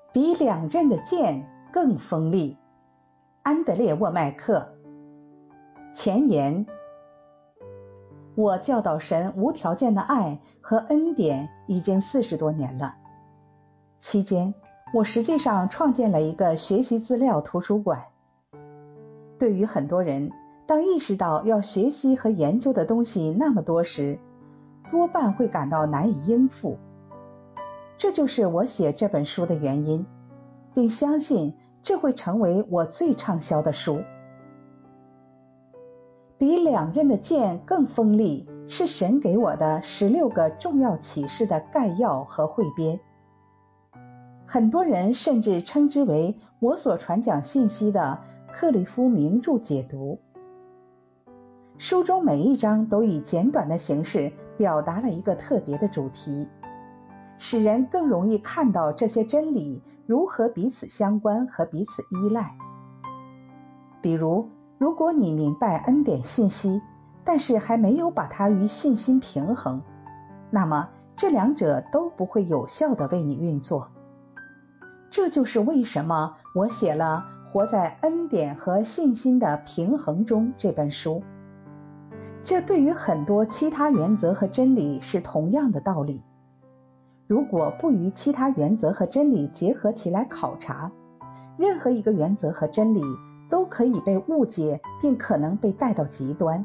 比两刃的剑更锋利。安德烈·沃麦克。前言：我教导神无条件的爱和恩典已经40多年了。期间，我实际上创建了一个学习资料图书馆。对于很多人，当意识到要学习和研究的东西那么多时，多半会感到难以应付。这就是我写这本书的原因，并相信这会成为我最畅销的书。比两刃的剑更锋利是神给我的16个重要启示的概要和汇编。很多人甚至称之为我所传讲信息的克里夫名著解读。书中每一章都以简短的形式表达了一个特别的主题，使人更容易看到这些真理如何彼此相关和彼此依赖。比如，如果你明白恩典信息，但是还没有把它与信心平衡，那么这两者都不会有效地为你运作。这就是为什么我写了《活在恩典和信心的平衡中》这本书。这对于很多其他原则和真理是同样的道理。如果不与其他原则和真理结合起来考察，任何一个原则和真理都可以被误解，并可能被带到极端。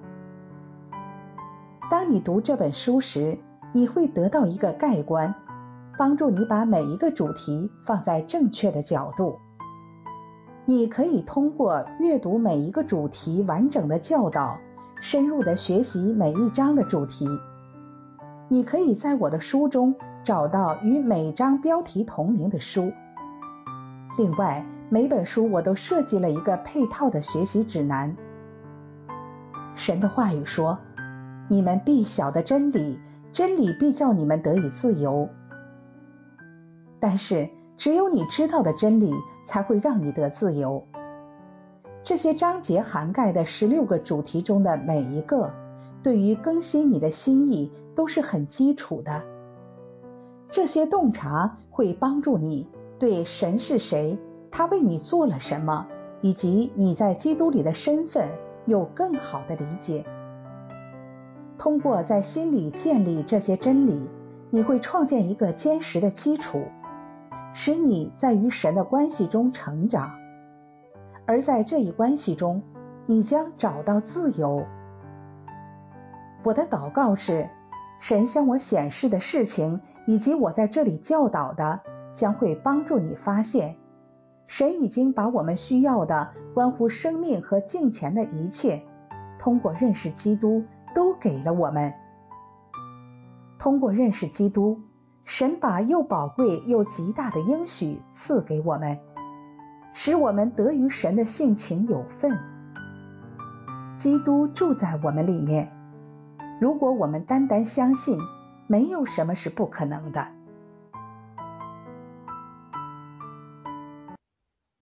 当你读这本书时，你会得到一个概观，帮助你把每一个主题放在正确的角度。你可以通过阅读每一个主题完整的教导，深入地学习每一章的主题。你可以在我的书中找到与每章标题同名的书。另外，每本书我都设计了一个配套的学习指南。神的话语说，你们必晓得真理，真理必叫你们得以自由。但是只有你知道的真理才会让你得自由。这些章节涵盖的16个主题中的每一个，对于更新你的心意都是很基础的。这些洞察会帮助你对神是谁，他为你做了什么，以及你在基督里的身份有更好的理解。通过在心里建立这些真理，你会创建一个坚实的基础，使你在与神的关系中成长。而在这一关系中，你将找到自由。我的祷告是，神向我显示的事情以及我在这里教导的，将会帮助你发现，神已经把我们需要的关乎生命和敬虔的一切，通过认识基督都给了我们。通过认识基督，神把又宝贵又极大的应许赐给我们，使我们得与神的性情有份。基督住在我们里面，如果我们单单相信，没有什么是不可能的。